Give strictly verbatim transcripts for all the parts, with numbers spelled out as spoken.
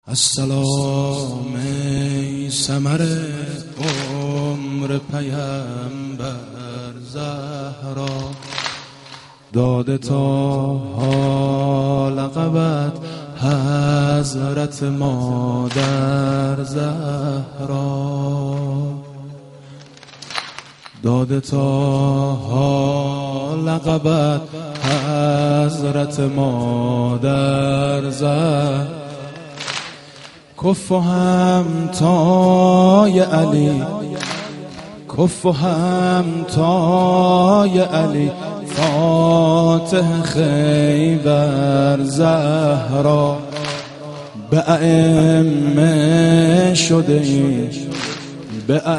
السلام ای ثمر عمر پیامبر زهرا، داده تا حال لقبت حضرت مادر زهرا، داده تا حال لقبت حضرت مادر زهرا. کف و همتای علی، کف و همتای علی، فاتح خیبر زهرا. به ائمه شده ای، به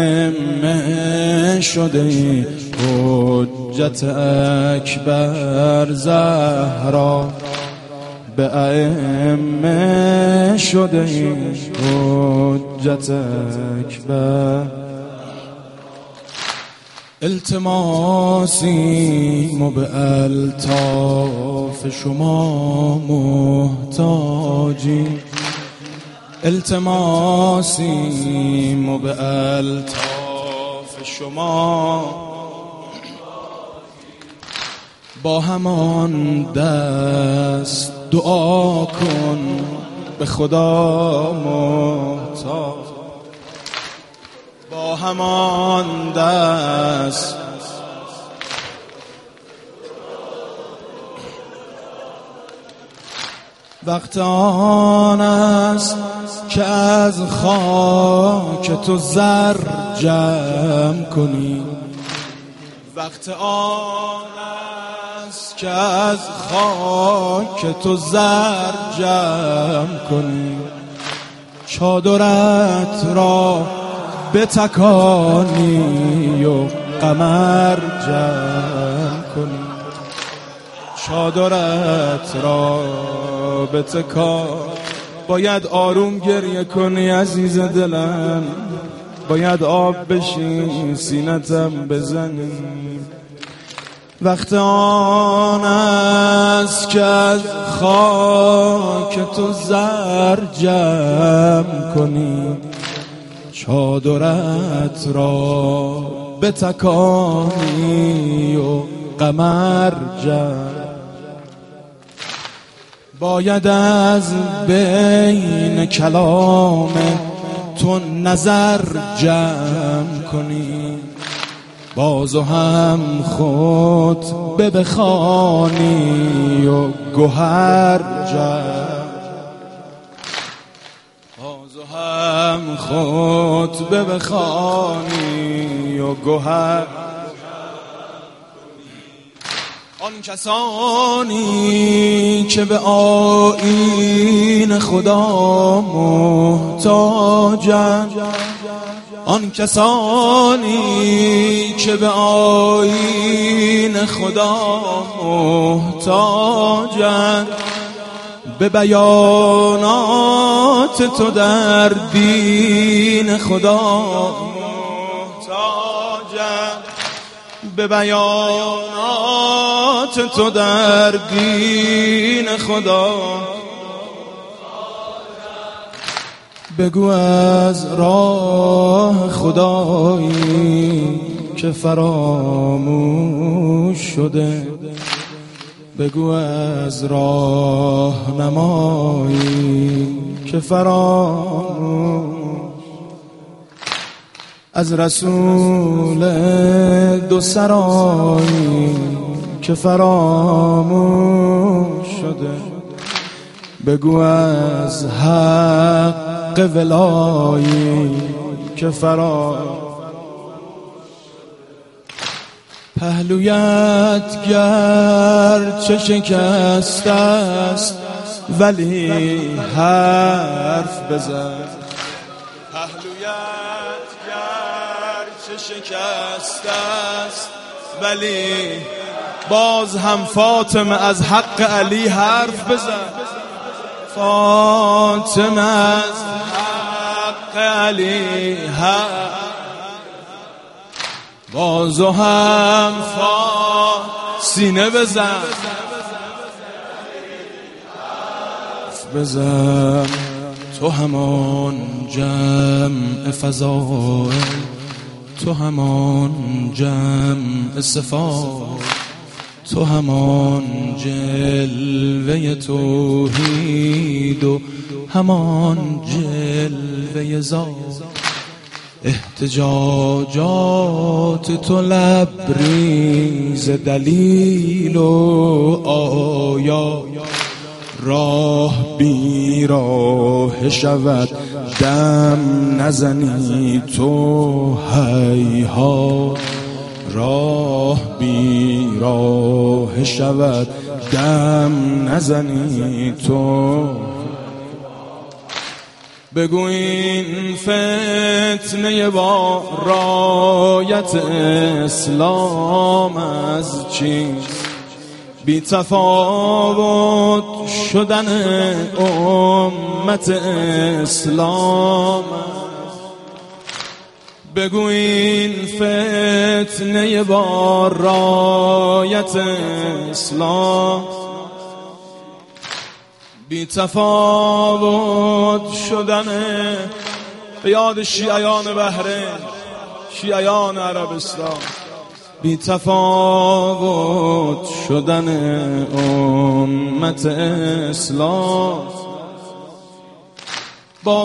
ائمه شده ای، حجت اکبر زهرا. به ائمه شده ای، حجت اکبر. التماسیم و به الطاف شما محتاجی، التماسیم و به الطاف شما. با همان دست دعا کن به خدا محتاج، با همان دست وقت آن است که از خاک تو زر جمع کنی، وقت آن است که از خاک تو زر جمع کنی. چادرت را بتکانی و قمر جمع کنی، چادرت را بتکان. باید آروم گریه کنی عزیز دلم، باید آب بشی سینتم بزنی. وقت آن است که از خاک تو زر جمع کنی، چادرت را بتکانی و قمر جمع. باید از بین کلام تو نظر جمع کنی، بازو هم خطبه بخوانی و گوهر جمع. بازو هم خطبه بخوانی و گوهر. آن کسانی که به آیین خدا محتاجند، آن کسانی که به آیین خدا محتاجند، به بیانات تو در دین خدا محتاجند، به بیانات تو در دین خدا. بگو از راه خدایی که فراموش شده، بگو از راه نمایی که فراموش، از رسول دو سرایی که فراموش شده. بگو از حق ولایی که فراموش. پهلویت گرچه شکست است ولی حرف بزن، پهلویت گرچه شکست است ولی باز هم فاطمه از حق علی حرف بزن. فاطمه از حق علی حرف، بازو هم فا سینه بزن، بزن تو همان جمع فضائل، تو همان جمع صفات، تو همان جلوه توحید و همان جلوه ذات. احتجاجات تو لبریز دلیل و آیا، راه بی راه شود دم نزنی تو هیهات، راه بی راه شود دم نزنی تو. بگو این فتنه با رایت اسلام از چیست؟ بی تفاوت شدن امت اسلام. بگو این فتنه با رایت اسلام، بی تفاوت شدن. به یاد شیعیان بحرین، شیعیان عربستان، بی تفاوت شدن امت اسلام. با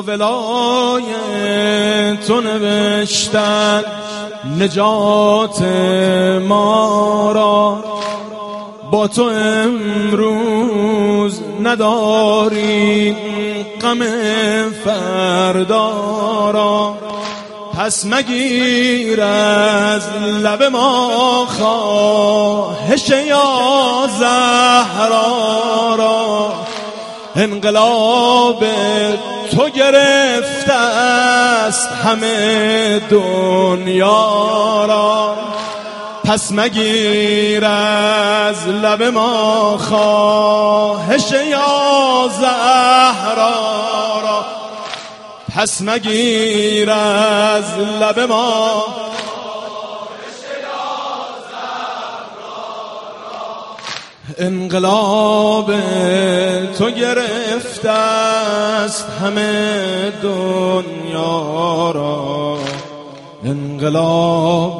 ولایت تو نوشتن نجات ما را، با تو امروز نداریم غم فردا را. پس مگیر از لب ما خواهش یا زهرا را. انقلاب تو گرفته است همه دنیا را. پس مگیر از لب ما خواهش یا زهرا را. پس مگیر از لب ما خواهش یا زهرا را. انقلاب تو گرفته است همه دنیا را. انقلاب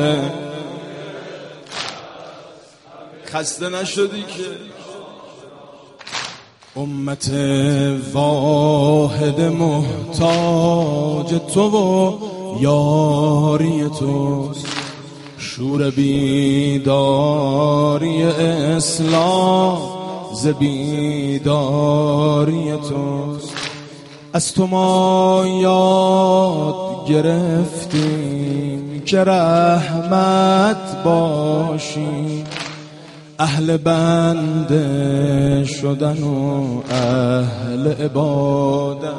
خسته نشدی که امت واحد محتاج تو و یاری توست. شور بیداری اسلام ز بیداری توست. از تو ما یاد گرفتیم که رحمت باشیم، اهل بنده شدن و اهل عبادت.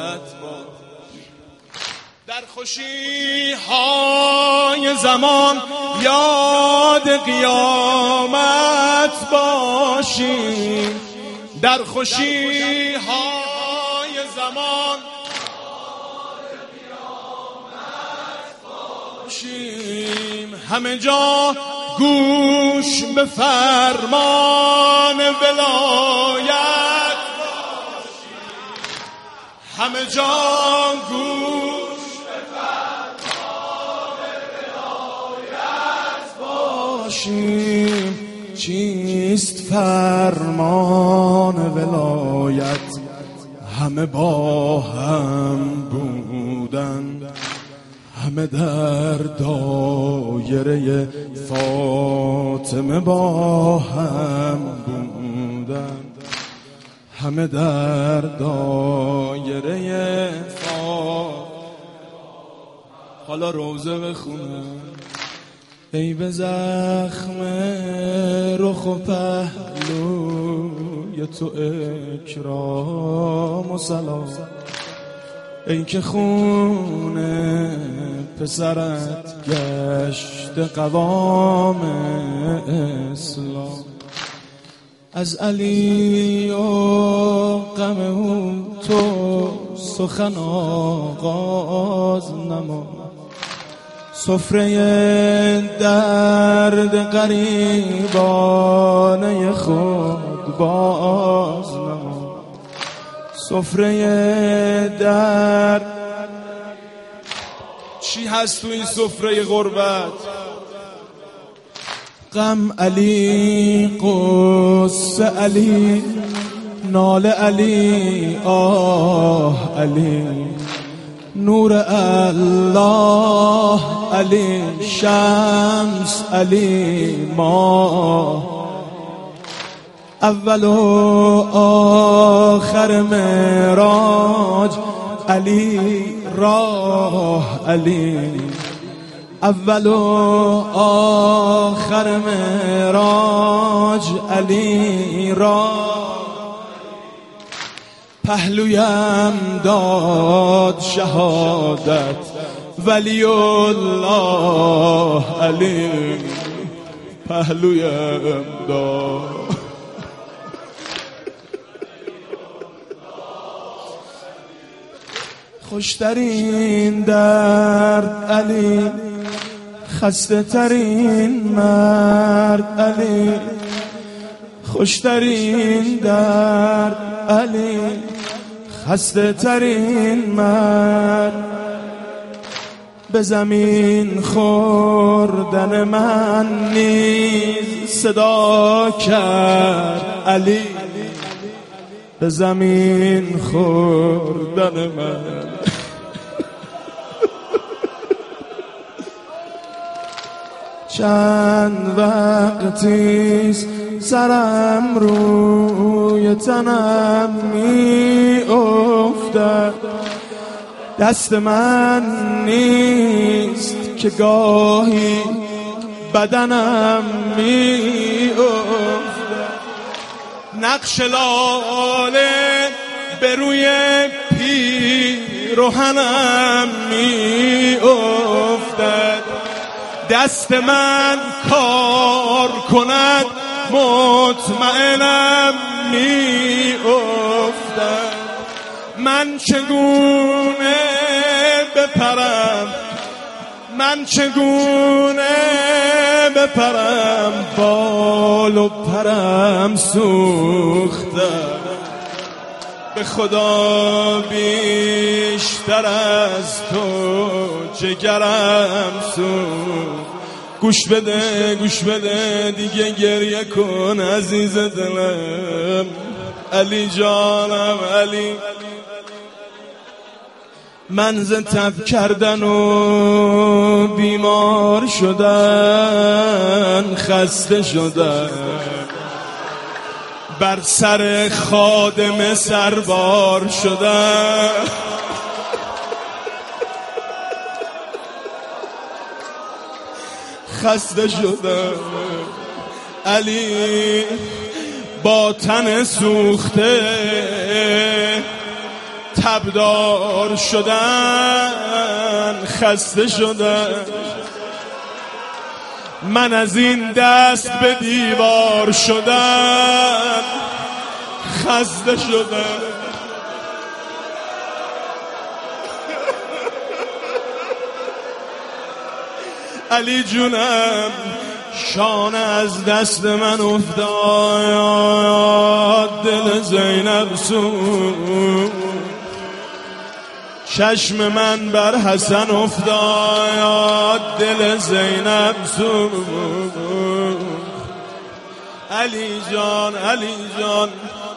در خوشی های زمان یاد قیامت باشیم، در خوشی های زمان یاد قیامت باشیم. همه جا گوش به فرمان ولایت باشیم، همه جا گوش به فرمان ولایت باشیم. چیست فرمان ولایت؟ همه با هم بودن، همه در دایره فاطمه با هم بودن، همه در دایره فاطمه. حالا روزه بخونم. ای به زخم رخ و پهلوی تو اکرام و سلام، ای که خون پسرت گشت قوام اسلام. از علی و غم او تو سخن آغاز نما، سفره درد غریبانه خود باز نما، سفره در چی هست تو این سفره غربت؟ غم علی، قصه علی، ناله علی، آه علی، نور الله علی، شمس علی، ماه، اول و آخر معراج علی، راه علی، اول و آخر معراج علی، راه، پهلویم داد شهادت ولی الله علی، پهلویم داد. خوشترین درد علی، خسته ترین مرد علی، خوشترین درد علی، خسته ترین مرد، به زمین خوردن من نیز صدا کرد علی، به زمین خوردن من. چند وقتیست سرم روی تنم می افتد، دست من نیست که گاهی بدنم می افتد، نقش لاله به روی پیرهنم می افتد، دست من کار کند مطمئنم می افتد، من چگونه بپرم، من چگونه بپرم، بال و پرم سوختم، به خدا بیشتر از تو جگرم سوخت. گوش بده گوش بده دیگه گریه کن عزیز دلم، علی جانم علی، من ز تب کردن و بیمار شدن خسته شدم، بر سر خادم سربار شدم، خسته شدم علی، با تن سوخته تبدار شدن خسته شدم، من از این دست به دیوار شدن خسته شدم، علی جونم شانه از دست من افتاد، دل زینب سوخت، چشم من بر حسن افتاد، دل زینب سوخت، علی جان علی جان.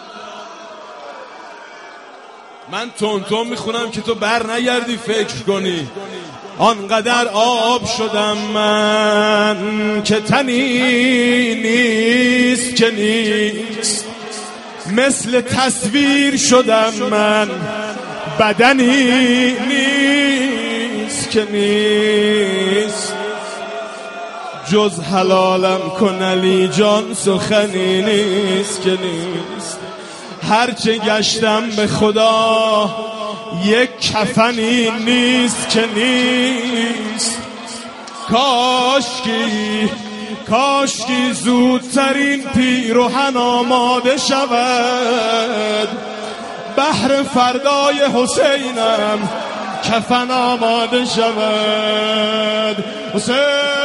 من تون تون میخونم که تو بر نگردی فکر کنی، آنقدر آب شدم من که تنی نیست که نیست، مثل تصویر شدم من بدنی نیست که نیست، جز حلالم کن علی جان سخنی نیست که نیست، هرچه گشتم به خدا یک کفنی نیست که نیست، کاشکی کاشکی زودترین پیرهن آماده شود، بهر فردای حسینم کفن آماده شود، حسین